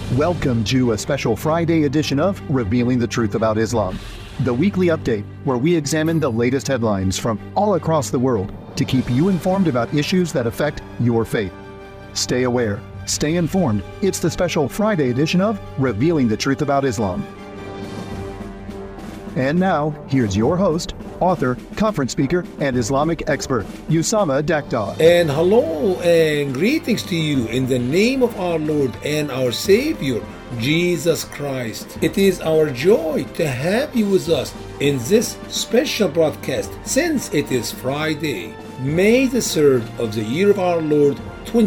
Welcome to a special Friday edition of Revealing the Truth About Islam, the weekly update where we examine the latest headlines from all across the world to keep you informed about issues that affect your faith. Stay aware, stay informed. It's the special Friday edition of Revealing the Truth About Islam. And now, here's your host, author, conference speaker, and Islamic expert, Usama Daktar. And hello and greetings to you in the name of our Lord and our Savior, Jesus Christ. It is our joy to have you with us in this special broadcast since it is Friday, May the 3rd of the year of our Lord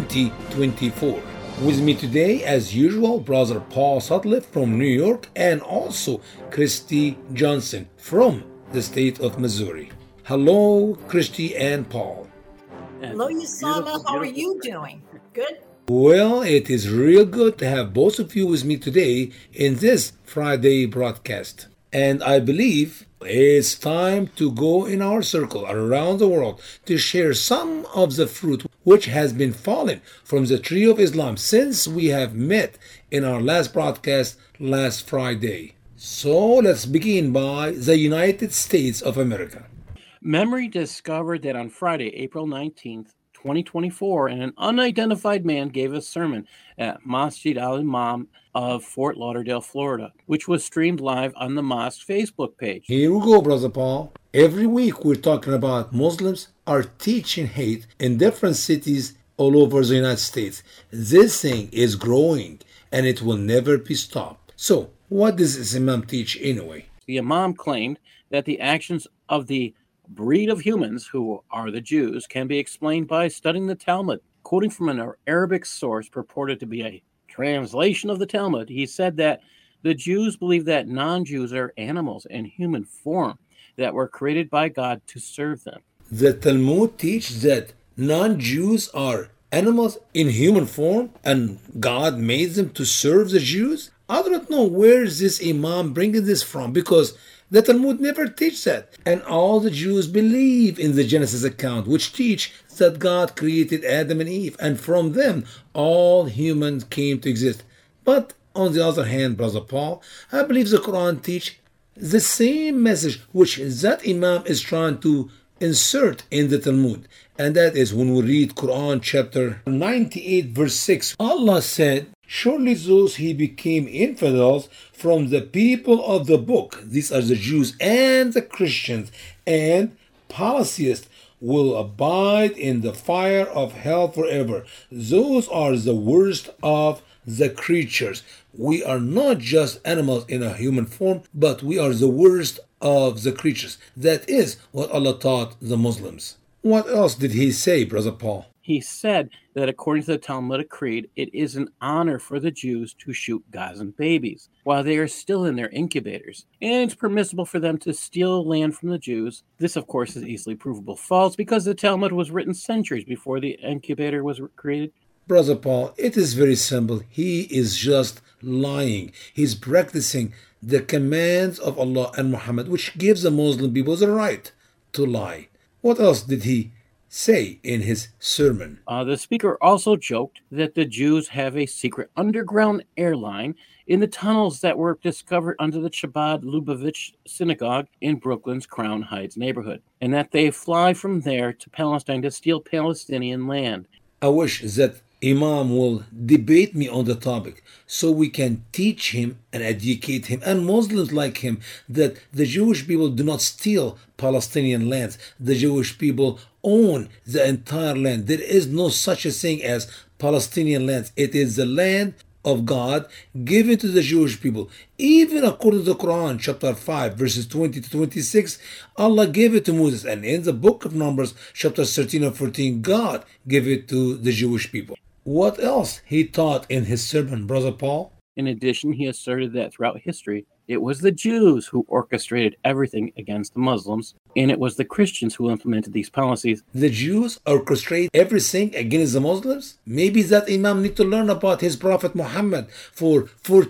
2024. With me today, as usual, Brother Paul Sutcliffe from New York and also Christy Johnson from the state of Missouri. Hello, Christy and Paul. Hello, Usama. How are you doing? Good? Well, it is real good to have both of you with me today in this Friday broadcast. And I believe it's time to go in our circle around the world to share some of the fruit which has been fallen from the tree of Islam since we have met in our last broadcast last Friday. So let's begin by the United States of America. Memory discovered that on Friday, April 19th, 2024, an unidentified man gave a sermon at Masjid Al-Imam of Fort Lauderdale, Florida, which was streamed live on the mosque Facebook page. Here we go, Brother Paul. Every week we're talking about Muslims are teaching hate in different cities all over the United States. This thing is growing and it will never be stopped. So, what does this Imam teach anyway? The Imam claimed that the actions of the breed of humans, who are the Jews, can be explained by studying the Talmud. Quoting from an Arabic source purported to be a translation of the Talmud, he said that the Jews believe that non-Jews are animals in human form that were created by God to serve them. The Talmud teaches that non-Jews are animals in human form and God made them to serve the Jews? I don't know where is this Imam bringing this from, because the Talmud never teaches that. And all the Jews believe in the Genesis account, which teach that God created Adam and Eve, and from them all humans came to exist. But on the other hand, Brother Paul, I believe the Quran teaches the same message which that Imam is trying to insert in the Talmud. And that is when we read Quran chapter 98 verse 6. Allah said, "Surely those he became infidels from the people of the book, these are the Jews and the Christians, and polytheists will abide in the fire of hell forever. Those are the worst of the creatures." We are not just animals in a human form, but we are the worst of the creatures. That is what Allah taught the Muslims. What else did he say, Brother Paul? He said that according to the Talmudic creed, it is an honor for the Jews to shoot Gazan babies while they are still in their incubators, and it's permissible for them to steal land from the Jews. This, of course, is easily provable false because the Talmud was written centuries before the incubator was created. Brother Paul, it is very simple. He is just lying. He's practicing the commands of Allah and Muhammad, which gives the Muslim people the right to lie. What else did he say in his sermon? The speaker also joked that the Jews have a secret underground airline in the tunnels that were discovered under the Chabad Lubavitch Synagogue in Brooklyn's Crown Heights neighborhood, and that they fly from there to Palestine to steal Palestinian land. I wish that Imam will debate me on the topic so we can teach him and educate him and Muslims like him that the Jewish people do not steal Palestinian lands. The Jewish people own the entire land. There is no such a thing as Palestinian lands. It is the land of God given to the Jewish people. Even according to the Quran, chapter 5, verses 20 to 26, Allah gave it to Moses. And in the book of Numbers, chapters 13 and 14, God gave it to the Jewish people. What else he taught in his sermon, Brother Paul? In addition, he asserted that throughout history, it was the Jews who orchestrated everything against the Muslims, and it was the Christians who implemented these policies. The Jews orchestrate everything against the Muslims? Maybe that Imam need to learn about his Prophet Muhammad. For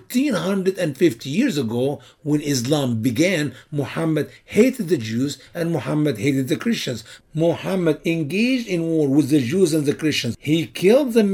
1450 years ago, when Islam began, Muhammad hated the Jews and Muhammad hated the Christians. Muhammad engaged in war with the Jews and the Christians. He killed the men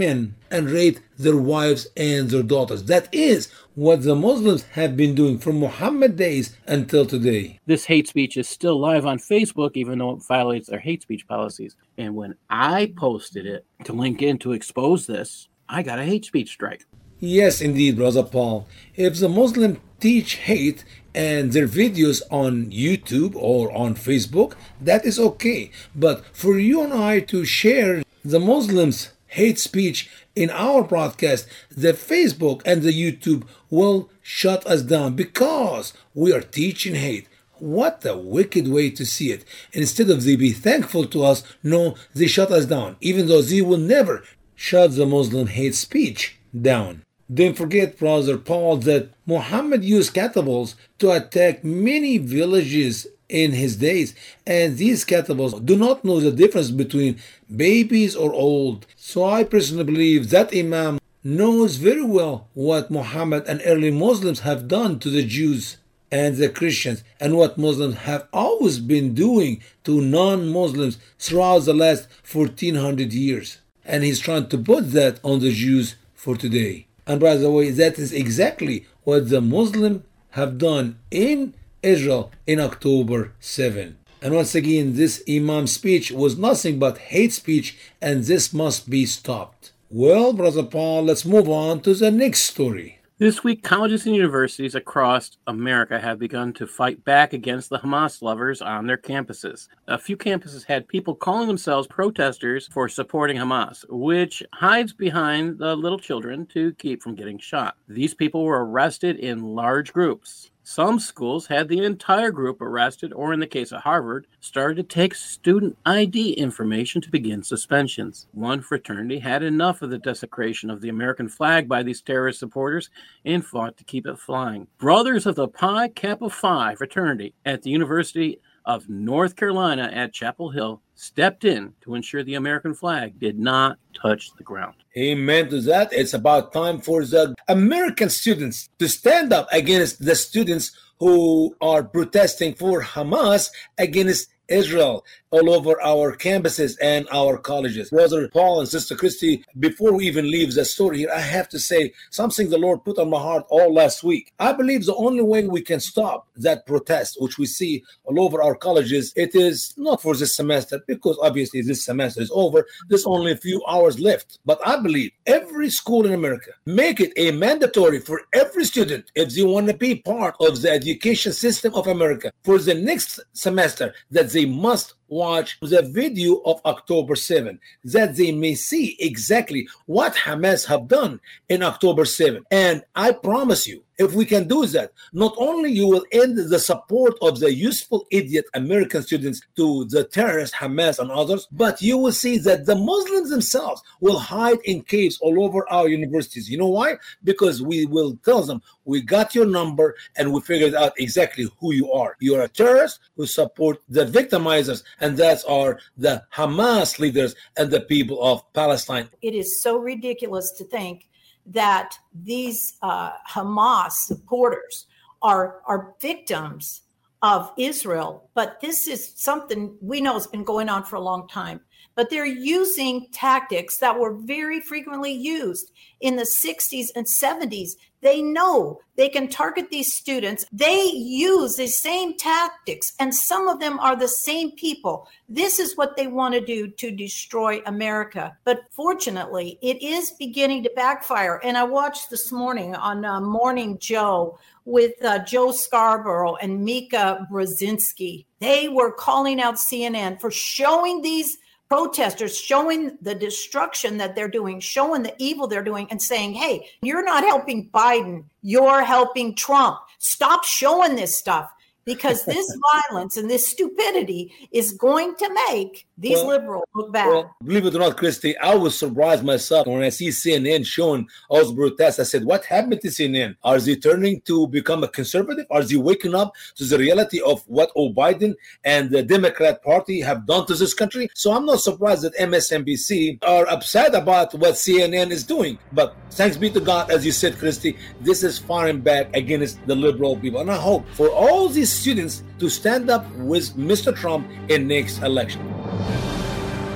and rape their wives and their daughters. That is what the Muslims have been doing from Muhammad days until today. This hate speech is still live on Facebook, even though it violates their hate speech policies. And when I posted it to link in to expose this, I got a hate speech strike. Yes, indeed, Brother Paul. If the Muslims teach hate and their videos on YouTube or on Facebook, that is okay. But for you and I to share the Muslims' hate speech in our broadcast, the Facebook and the YouTube will shut us down because we are teaching hate. What a wicked way to see it. Instead of they be thankful to us, no, they shut us down, even though they will never shut the Muslim hate speech down. Don't forget, Brother Paul, that Muhammad used catapults to attack many villages in his days, and these catapults do not know the difference between babies or old. So I personally believe that Imam knows very well what Muhammad and early Muslims have done to the Jews and the Christians, and what Muslims have always been doing to non-Muslims throughout the last 1400 years. And he's trying to put that on the Jews for today. And by the way, that is exactly what the Muslims have done in Israel in October 7. And once again, this Imam speech was nothing but hate speech, and this must be stopped. Well, Brother Paul, let's move on to the next story. This week, colleges and universities across America have begun to fight back against the Hamas lovers on their campuses. A few campuses had people calling themselves protesters for supporting Hamas, which hides behind the little children to keep from getting shot. These people were arrested in large groups. Some schools had the entire group arrested, or in the case of Harvard, started to take student ID information to begin suspensions. One fraternity had enough of the desecration of the American flag by these terrorist supporters and fought to keep it flying. Brothers of the Pi Kappa Phi fraternity at the University of North Carolina at Chapel Hill stepped in to ensure the American flag did not touch the ground. Amen to that. It's about time for the American students to stand up against the students who are protesting for Hamas against Israel all over our campuses and our colleges. Brother Paul and Sister Christy, before we even leave the story here, I have to say something the Lord put on my heart all last week. I believe the only way we can stop that protest, which we see all over our colleges, it is not for this semester, because obviously this semester is over. There's only a few hours left. But I believe every school in America, make it a mandatory for every student, if they want to be part of the education system of America for the next semester, that they must watch the video of October 7, that they may see exactly what Hamas have done in October 7. And I promise you, if we can do that, not only you will end the support of the useful idiot American students to the terrorist Hamas and others, but you will see that the Muslims themselves will hide in caves all over our universities. You know why? Because we will tell them, we got your number and we figured out exactly who you are. You are a terrorist who support the victimizers, and that's are the Hamas leaders and the people of Palestine. It is so ridiculous to think that these Hamas supporters are victims of Israel. But this is something we know has been going on for a long time. But they're using tactics that were very frequently used in the 60s and 70s. They know they can target these students. They use the same tactics, and some of them are the same people. This is what they want to do to destroy America. But fortunately, it is beginning to backfire. And I watched this morning on Morning Joe with Joe Scarborough and Mika Brzezinski. They were calling out CNN for showing these protesters, showing the destruction that they're doing, showing the evil they're doing, and saying, hey, you're not helping Biden, you're helping Trump. Stop showing this stuff, because this violence and this stupidity is going to make these liberals look bad. Well, believe it or not, Christy, I was surprised myself when I see CNN showing all the protests. I said, what happened to CNN? Are they turning to become a conservative? Are they waking up to the reality of what Biden and the Democrat Party have done to this country? So I'm not surprised that MSNBC are upset about what CNN is doing. But thanks be to God, as you said, Christy, this is firing back against the liberal people. And I hope for all these students to stand up with Mr. Trump in next election.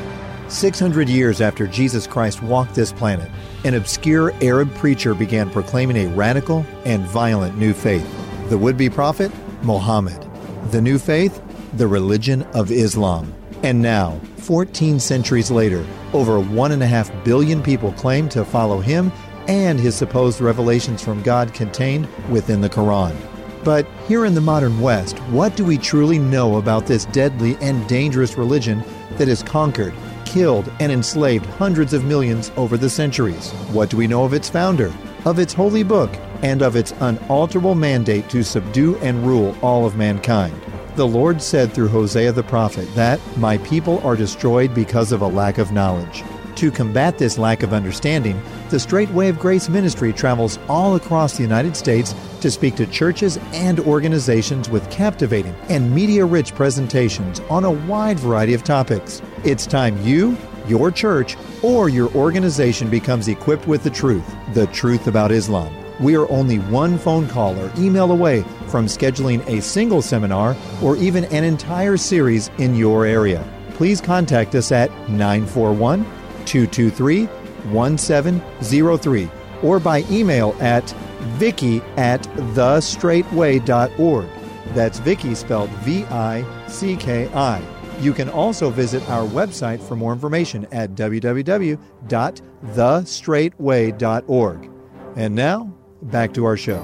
600 years after Jesus Christ walked this planet, an obscure Arab preacher began proclaiming a radical and violent new faith. The would-be prophet, Muhammad. The new faith, the religion of Islam. And now, 14 centuries later, over 1.5 billion people claim to follow him and his supposed revelations from God contained within the Quran. But here in the modern West, what do we truly know about this deadly and dangerous religion that has conquered, killed, and enslaved hundreds of millions over the centuries? What do we know of its founder, of its holy book, and of its unalterable mandate to subdue and rule all of mankind? The Lord said through Hosea the prophet that, "My people are destroyed because of a lack of knowledge." To combat this lack of understanding, the Straight Way of Grace Ministry travels all across the United States to speak to churches and organizations with captivating and media-rich presentations on a wide variety of topics. It's time you, your church, or your organization becomes equipped with the truth about Islam. We are only one phone call or email away from scheduling a single seminar or even an entire series in your area. Please contact us at 941-223-1703 or by email at vicky@thestraightway.org. That's Vicky spelled VICKI. You can also visit our website for more information at www.thestraightway.org. And now, back to our show.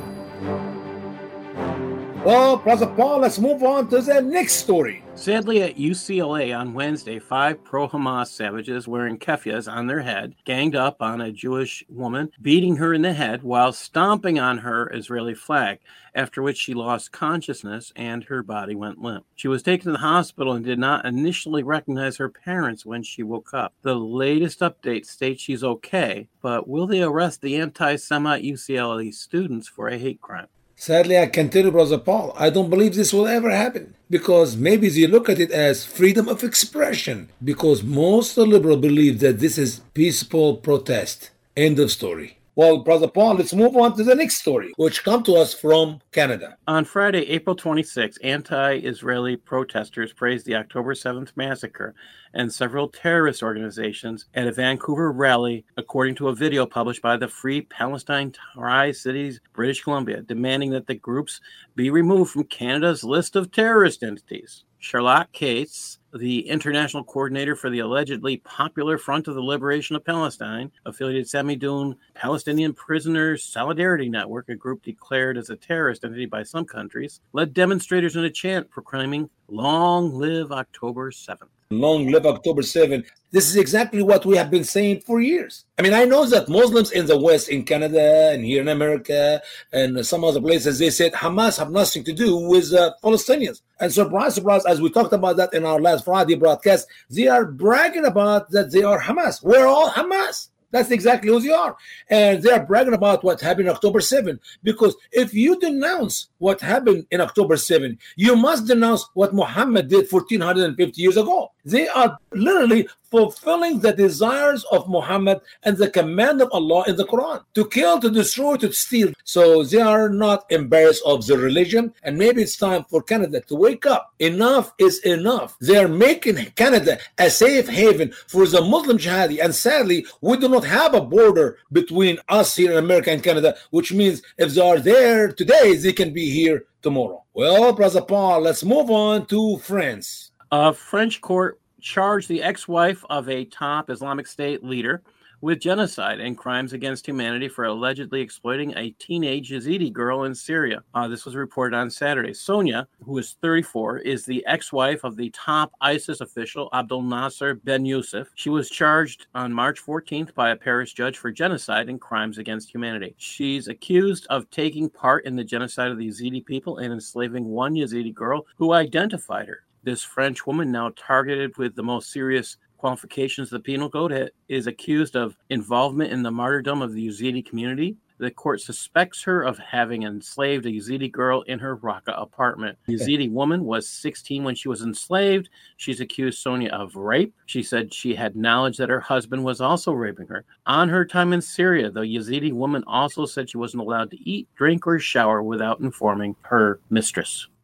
Well, Brother Paul, let's move on to the next story. Sadly, at UCLA on Wednesday, 5 pro-Hamas savages wearing keffiyehs on their head ganged up on a Jewish woman, beating her in the head while stomping on her Israeli flag, after which she lost consciousness and her body went limp. She was taken to the hospital and did not initially recognize her parents when she woke up. The latest update states she's okay, but will they arrest the anti-Semite UCLA students for a hate crime? Sadly, I can tell you, Brother Paul, I don't believe this will ever happen, because maybe they look at it as freedom of expression, because most liberals believe that this is peaceful protest. End of story. Well, Brother Paul, let's move on to the next story, which comes to us from Canada. On Friday, April 26, anti-Israeli protesters praised the October 7th massacre and several terrorist organizations at a Vancouver rally, according to a video published by the Free Palestine Tri-Cities, British Columbia, demanding that the groups be removed from Canada's list of terrorist entities. Charlotte Cates, the international coordinator for the allegedly popular Front of the Liberation of Palestine, affiliated Samidoun Palestinian Prisoners Solidarity Network, a group declared as a terrorist entity by some countries, led demonstrators in a chant proclaiming, "Long live October 7th." Long live October 7th. This is exactly what we have been saying for years. I mean, I know that Muslims in the West, in Canada and here in America and some other places, they said Hamas have nothing to do with Palestinians. And surprise, surprise, as we talked about that in our last Friday broadcast, they are bragging about that they are Hamas. We're all Hamas. That's exactly who they are. And they are bragging about what happened October 7th. Because if you denounce what happened in October 7th, you must denounce what Muhammad did 1450 years ago. They are literally fulfilling the desires of Muhammad and the command of Allah in the Quran. To kill, to destroy, to steal. So they are not embarrassed of the religion. And maybe it's time for Canada to wake up. Enough is enough. They are making Canada a safe haven for the Muslim jihadi. And sadly, we do not have a border between us here in America and Canada, which means if they are there today, they can be here tomorrow. Well, Brother Paul, let's move on to France. A French court charged the ex-wife of a top Islamic State leader with genocide and crimes against humanity for allegedly exploiting a teenage Yazidi girl in Syria. This was reported on Saturday. Sonia, who is 34, is the ex-wife of the top ISIS official Abdel Nasser Ben Youssef. She was charged on March 14th by a Paris judge for genocide and crimes against humanity. She's accused of taking part in the genocide of the Yazidi people and enslaving one Yazidi girl who identified her. This French woman, now targeted with the most serious qualifications of the Penal Code, is accused of involvement in the martyrdom of the Yazidi community. The court suspects her of having enslaved a Yazidi girl in her Raqqa apartment. The Yazidi woman was 16 when she was enslaved. She's accused Sonia of rape. She said she had knowledge that her husband was also raping her. On her time in Syria, the Yazidi woman also said she wasn't allowed to eat, drink, or shower without informing her mistress.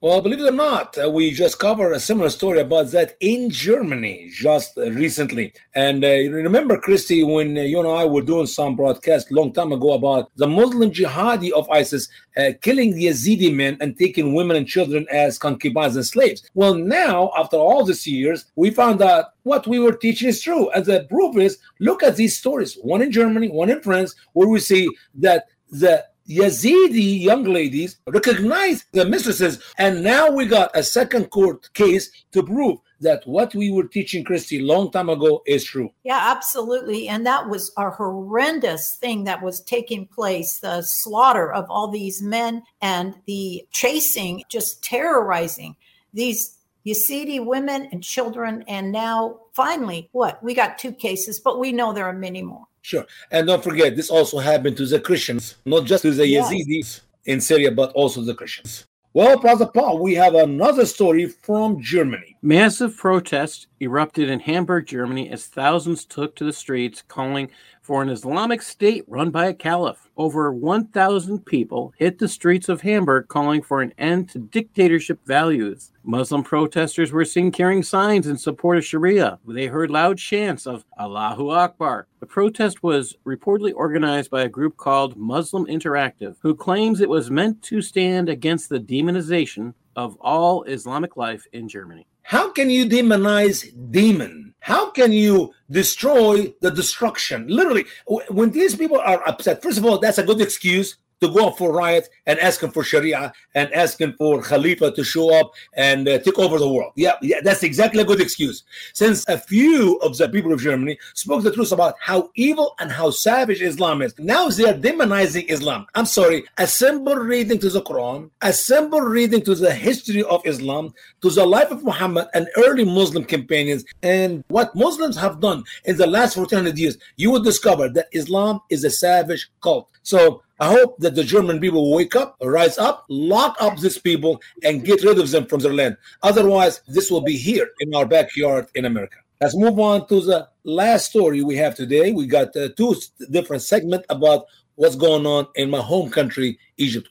Well, believe it or not, we just covered a similar story about that in Germany just recently. And you remember, Christy, when you and I were doing some broadcast a long time ago about the Muslim jihadi of ISIS killing the Yazidi men and taking women and children as concubines and slaves. Well, now, after all these years, we found out what we were teaching is true. And the proof is, look at these stories, one in Germany, one in France, where we see that the Yazidi young ladies recognized the mistresses, and now we got a second court case to prove that what we were teaching Christy a long time ago is true. Yeah, absolutely. And that was a horrendous thing that was taking place, the slaughter of all these men and the chasing, just terrorizing these Yazidi women and children. And now finally, we got 2 cases, but we know there are many more. Sure. And don't forget, this also happened to the Christians, not just to the Yazidis in Syria, but also the Christians. Well, Brother Paul, we have another story from Germany. Massive protests erupted in Hamburg, Germany, as thousands took to the streets calling for an Islamic state run by a caliph. Over 1,000 people hit the streets of Hamburg calling for an end to dictatorship values. Muslim protesters were seen carrying signs in support of Sharia. They heard loud chants of Allahu Akbar. The protest was reportedly organized by a group called Muslim Interactive, who claims it was meant to stand against the demonization of all Islamic life in Germany. How can you demonize demon? How can you destroy the destruction? Literally, when these people are upset, first of all, that's a good excuse to go up for riots and asking for Sharia and asking for Khalifa to show up and take over the world. Yeah, that's exactly a good excuse. Since a few of the people of Germany spoke the truth about how evil and how savage Islam is, now they are demonizing Islam. I'm sorry, a simple reading to the Quran, a simple reading to the history of Islam, to the life of Muhammad and early Muslim companions, and what Muslims have done in the last 1400 years, you will discover that Islam is a savage cult. So I hope that the German people will wake up, rise up, lock up these people, and get rid of them from their land. Otherwise, this will be here in our backyard in America. Let's move on to the last story we have today. We got 2 different segments about what's going on in my home country, Egypt.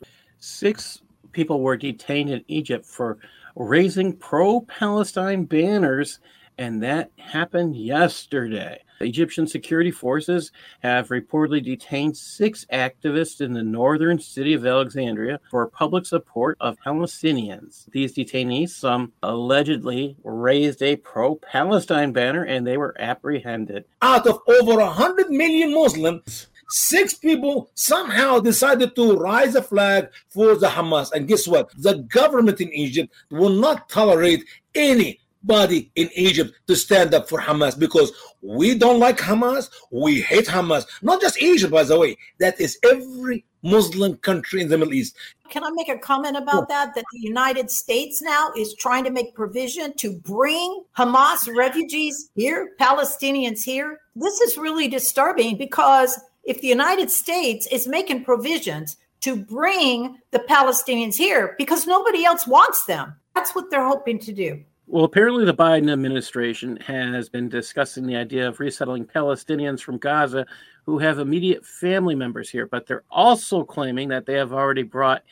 6 people were detained in Egypt for raising pro-Palestine banners, and that happened yesterday. The Egyptian security forces have reportedly detained 6 activists in the northern city of Alexandria for public support of Palestinians. These detainees, some allegedly raised a pro-Palestine banner, and they were apprehended. Out of over 100 million Muslims, 6 people somehow decided to raise a flag for the Hamas. And guess what? The government in Egypt will not tolerate anybody in Egypt to stand up for Hamas, because we don't like Hamas, we hate Hamas. Not just Egypt, by the way. That is every Muslim country in the Middle East. Can I make a comment about that? That the United States now is trying to make provision to bring Hamas refugees here, Palestinians here. This is really disturbing, because if the United States is making provisions to bring the Palestinians here because nobody else wants them, that's what they're hoping to do. Well, apparently the Biden administration has been discussing the idea of resettling Palestinians from Gaza who have immediate family members here, but they're also claiming that they have already brought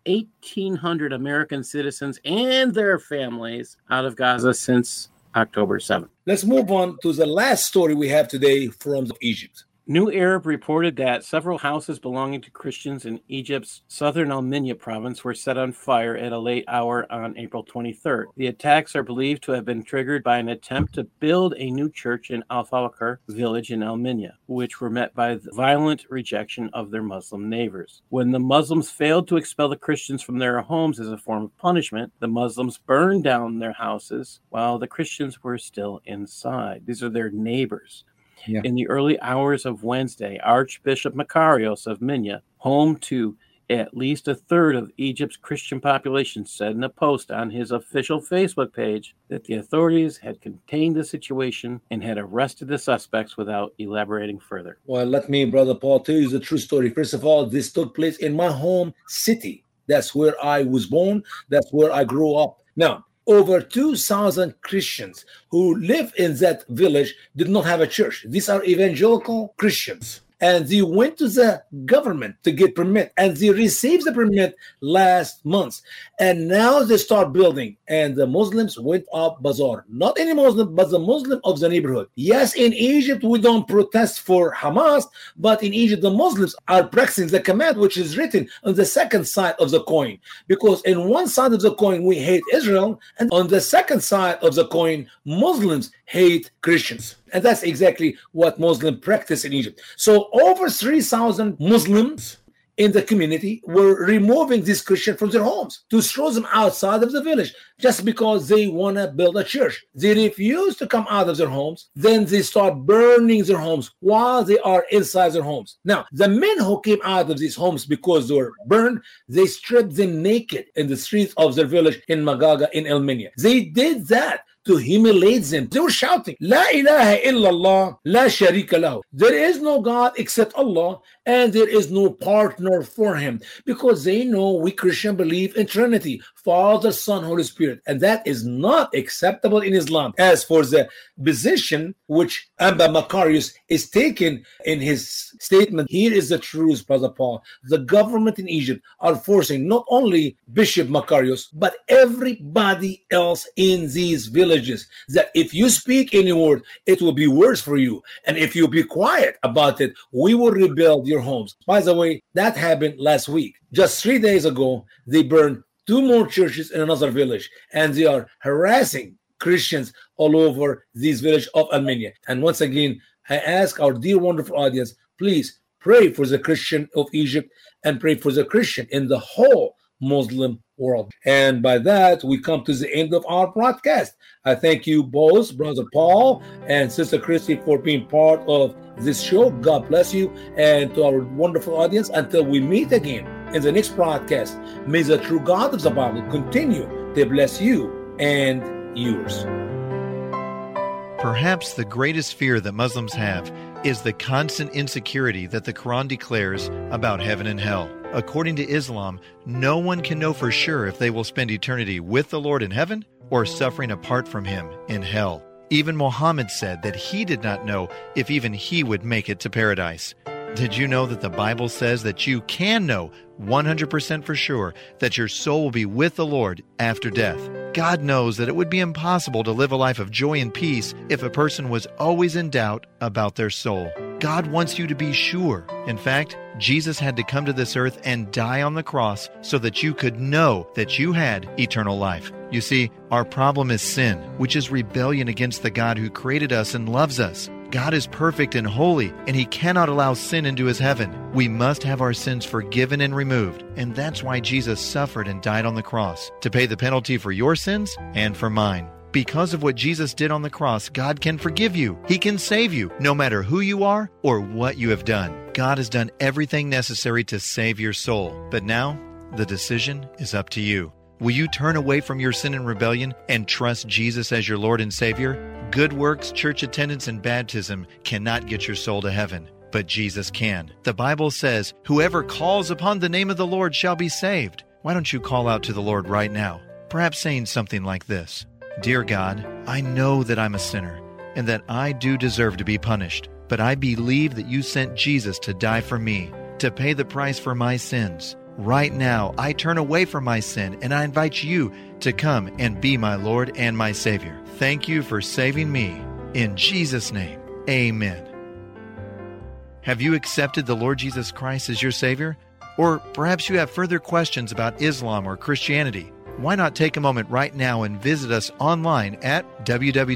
1,800 American citizens and their families out of Gaza since October 7th. Let's move on to the last story we have today from Egypt. New Arab reported that several houses belonging to Christians in Egypt's southern Al-Minya province were set on fire at a late hour on April 23rd. The attacks are believed to have been triggered by an attempt to build a new church in Al-Fawakar village in Al-Minya, which were met by the violent rejection of their Muslim neighbors. When the Muslims failed to expel the Christians from their homes as a form of punishment, the Muslims burned down their houses while the Christians were still inside. These are their neighbors. Yeah. In the early hours of Wednesday, Archbishop Makarios of Minya, home to at least a third of Egypt's Christian population, said in a post on his official Facebook page that the authorities had contained the situation and had arrested the suspects without elaborating further. Well, let me, Brother Paul, tell you the true story. First of all, this took place in my home city. That's where I was born. That's where I grew up. Now, over 2,000 Christians who live in that village did not have a church. These are evangelical Christians. and they went to the government to get permit, and they received the permit last month, and now they start building, and the Muslims went up bazaar. Not any Muslim, but the Muslim of the neighborhood. Yes, in Egypt we don't protest for Hamas, but in Egypt the Muslims are practicing the command which is written on the second side of the coin, because in one side of the coin we hate Israel, and on the second side of the coin Muslims hate Christians. And that's exactly what Muslims practice in Egypt. So over 3,000 Muslims in the community were removing these Christians from their homes to throw them outside of the village just because they want to build a church. They refuse to come out of their homes. Then they start burning their homes while they are inside their homes. Now, the men who came out of these homes because they were burned, they stripped them naked in the streets of their village in Magaga in Elminia. They did that to humiliate them. They were shouting, La ilaha illallah, la sharika lahu. There is no God except Allah, and there is no partner for him, because they know we Christians believe in Trinity, Father, Son, Holy Spirit, and that is not acceptable in Islam. As for the position which Abba Macarius is taking in his statement, here is the truth, Brother Paul. The government in Egypt are forcing not only Bishop Macarius, but everybody else in these villages, that if you speak any word, it will be worse for you. And if you be quiet about it, we will rebuild your homes. By the way, that happened last week. Just 3 days ago, they burned 2 more churches in another village, and they are harassing Christians all over this village of Armenia. And once again, I ask our dear, wonderful audience, please pray for the Christian of Egypt and pray for the Christian in the whole Muslim world. And by that, we come to the end of our broadcast. I thank you both, Brother Paul and Sister Christy, for being part of this show. God bless you. And to our wonderful audience, until we meet again in the next broadcast, may the true God of the Bible continue to bless you and yours. Perhaps the greatest fear that Muslims have is the constant insecurity that the Quran declares about heaven and hell. According to Islam, no one can know for sure if they will spend eternity with the Lord in heaven or suffering apart from him in hell. Even Muhammad said that he did not know if even he would make it to paradise. Did you know that the Bible says that you can know 100% for sure that your soul will be with the Lord after death? God knows that it would be impossible to live a life of joy and peace if a person was always in doubt about their soul. God wants you to be sure. In fact, Jesus had to come to this earth and die on the cross so that you could know that you had eternal life. You see, our problem is sin, which is rebellion against the God who created us and loves us. God is perfect and holy, and He cannot allow sin into His heaven. We must have our sins forgiven and removed, and that's why Jesus suffered and died on the cross, to pay the penalty for your sins and for mine. Because of what Jesus did on the cross, God can forgive you. He can save you, no matter who you are or what you have done. God has done everything necessary to save your soul. But now, the decision is up to you. Will you turn away from your sin and rebellion and trust Jesus as your Lord and Savior? Good works, church attendance, and baptism cannot get your soul to heaven, but Jesus can. The Bible says, "Whoever calls upon the name of the Lord shall be saved." Why don't you call out to the Lord right now? Perhaps saying something like this: Dear God, I know that I'm a sinner and that I do deserve to be punished, but I believe that you sent Jesus to die for me, to pay the price for my sins. Right now, I turn away from my sin and I invite you to come and be my Lord and my Savior. Thank you for saving me. In Jesus' name, amen. Have you accepted the Lord Jesus Christ as your Savior? Or perhaps you have further questions about Islam or Christianity. Why not take a moment right now and visit us online at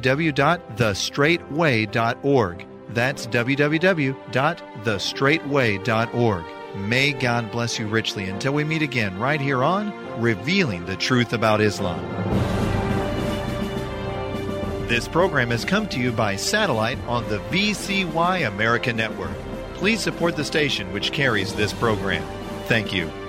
www.thestraightway.org. That's www.thestraightway.org. May God bless you richly until we meet again right here on Revealing the Truth About Islam. This program has come to you by satellite on the VCY America Network. Please support the station which carries this program. Thank you.